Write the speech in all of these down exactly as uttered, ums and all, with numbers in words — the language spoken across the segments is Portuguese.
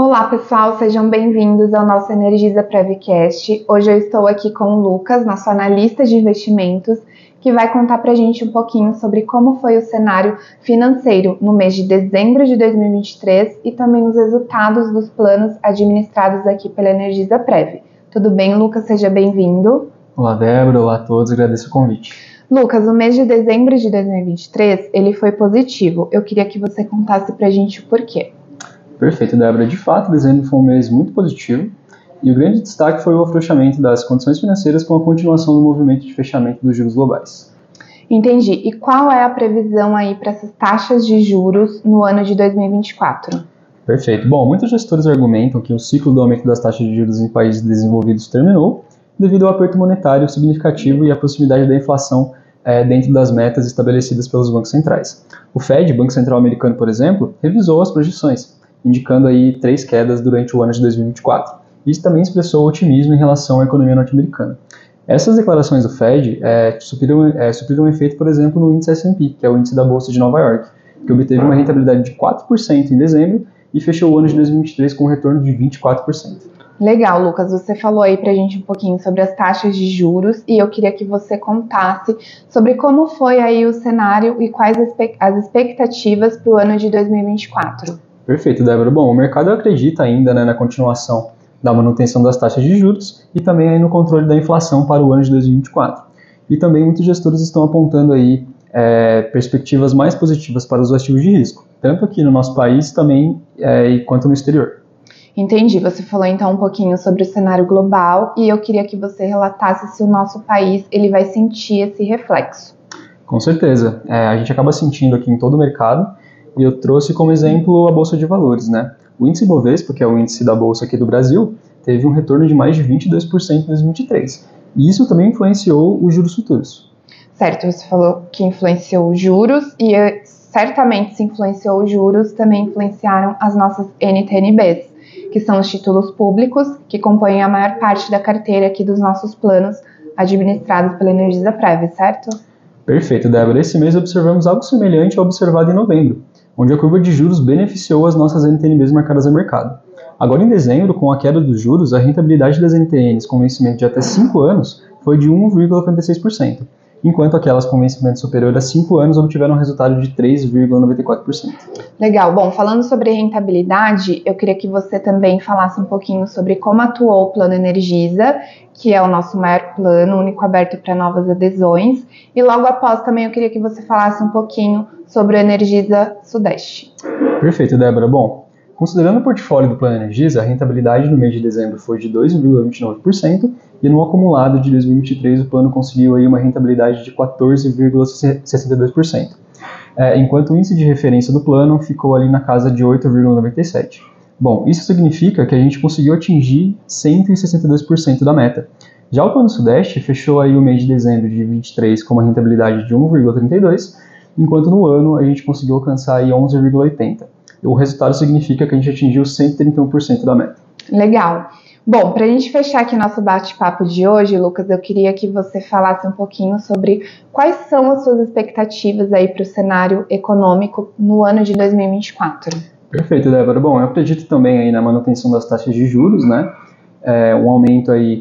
Olá pessoal, sejam bem-vindos ao nosso Energisa Prevcast. Hoje eu estou aqui com o Lucas, nosso analista de investimentos, que vai contar pra gente um pouquinho sobre como foi o cenário financeiro no mês de dezembro de dois mil e vinte e três e também os resultados dos planos administrados aqui pela Energisa Prev. Tudo bem, Lucas? Seja bem-vindo. Olá, Débora. Olá a todos. Agradeço o convite. Lucas, o mês de dezembro de dois mil e vinte e três, ele foi positivo. Eu queria que você contasse pra gente o porquê. Perfeito, Débora. De fato, dezembro foi um mês muito positivo e o grande destaque foi o afrouxamento das condições financeiras com a continuação do movimento de fechamento dos juros globais. Entendi. E qual é a previsão aí para essas taxas de juros no ano de dois mil e vinte e quatro? Perfeito. Bom, muitos gestores argumentam que o ciclo do aumento das taxas de juros em países desenvolvidos terminou devido ao aperto monetário significativo e à proximidade da inflação é, dentro das metas estabelecidas pelos bancos centrais. O Fed, Banco Central Americano, por exemplo, revisou as projeções, indicando aí três quedas durante o ano de dois mil e vinte e quatro. Isso também expressou otimismo em relação à economia norte-americana. Essas declarações do Fed é, supriram, é, supriram um efeito, por exemplo, no índice S and P, que é o índice da Bolsa de Nova York, que obteve uma rentabilidade de quatro por cento em dezembro e fechou o ano de dois mil e vinte e três com um retorno de vinte e quatro por cento. Legal, Lucas. Você falou aí pra gente um pouquinho sobre as taxas de juros e eu queria que você contasse sobre como foi aí o cenário e quais as expectativas para o ano de dois mil e vinte e quatro. Perfeito, Débora. Bom, o mercado acredita ainda né, na continuação da manutenção das taxas de juros e também aí no controle da inflação para o ano de dois mil e vinte e quatro. E também muitos gestores estão apontando aí é, perspectivas mais positivas para os ativos de risco, tanto aqui no nosso país também é, quanto no exterior. Entendi. Você falou então um pouquinho sobre o cenário global e eu queria que você relatasse se o nosso país ele vai sentir esse reflexo. Com certeza. É, a gente acaba sentindo aqui em todo o mercado. E eu trouxe como exemplo a Bolsa de Valores, né? O índice Bovespa, que é o índice da Bolsa aqui do Brasil, teve um retorno de mais de vinte e dois por cento em dois mil e vinte e três. E isso também influenciou os juros futuros. Certo, você falou que influenciou os juros e certamente se influenciou os juros, também influenciaram as nossas N T N Bs, que são os títulos públicos que compõem a maior parte da carteira aqui dos nossos planos administrados pela Energisa Prev, certo? Perfeito, Débora. Esse mês observamos algo semelhante ao observado em novembro, onde a curva de juros beneficiou as nossas N T N Bs marcadas a mercado. Agora, em dezembro, com a queda dos juros, a rentabilidade das N T Ns com vencimento de até cinco anos foi de um vírgula quarenta e seis por cento, enquanto aquelas com vencimento superior a cinco anos obtiveram um resultado de três vírgula noventa e quatro por cento. Legal. Bom, falando sobre rentabilidade, eu queria que você também falasse um pouquinho sobre como atuou o Plano Energisa, que é o nosso maior plano, único aberto para novas adesões, e logo após também eu queria que você falasse um pouquinho sobre o Energisa Sudeste. Perfeito, Débora. Bom, considerando o portfólio do Plano Energisa, a rentabilidade no mês de dezembro foi de dois vírgula vinte e nove por cento e no acumulado de dois mil e vinte e três o plano conseguiu aí uma rentabilidade de quatorze vírgula sessenta e dois por cento, é, enquanto o índice de referência do plano ficou ali na casa de oito vírgula noventa e sete por cento. Bom, isso significa que a gente conseguiu atingir cento e sessenta e dois por cento da meta. Já o Plano Sudeste fechou aí o mês de dezembro de vinte e três com uma rentabilidade de um vírgula trinta e dois por cento, enquanto no ano a gente conseguiu alcançar aí onze vírgula oitenta por cento. O resultado significa que a gente atingiu cento e trinta e um por cento da meta. Legal. Bom, para a gente fechar aqui nosso bate-papo de hoje, Lucas, eu queria que você falasse um pouquinho sobre quais são as suas expectativas aí para o cenário econômico no ano de dois mil e vinte e quatro. Perfeito, Débora. Bom, eu acredito também aí na manutenção das taxas de juros, né? É, um aumento aí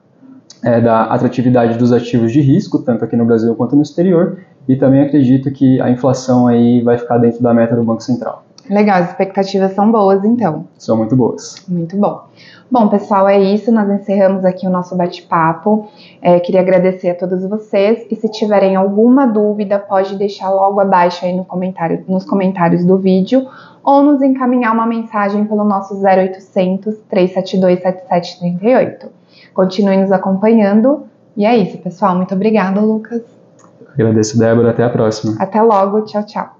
é, da atratividade dos ativos de risco, tanto aqui no Brasil quanto no exterior, e também acredito que a inflação aí vai ficar dentro da meta do Banco Central. Legal, as expectativas são boas, então. São muito boas. Muito bom. Bom, pessoal, é isso. Nós encerramos aqui o nosso bate-papo. É, queria agradecer a todos vocês. E se tiverem alguma dúvida, pode deixar logo abaixo aí no comentário, nos comentários do vídeo ou nos encaminhar uma mensagem pelo nosso zero oitocentos, três sete dois, sete sete três oito. Continue nos acompanhando. E é isso, pessoal. Muito obrigada, Lucas. Agradeço, Débora. Até a próxima. Até logo. Tchau, tchau.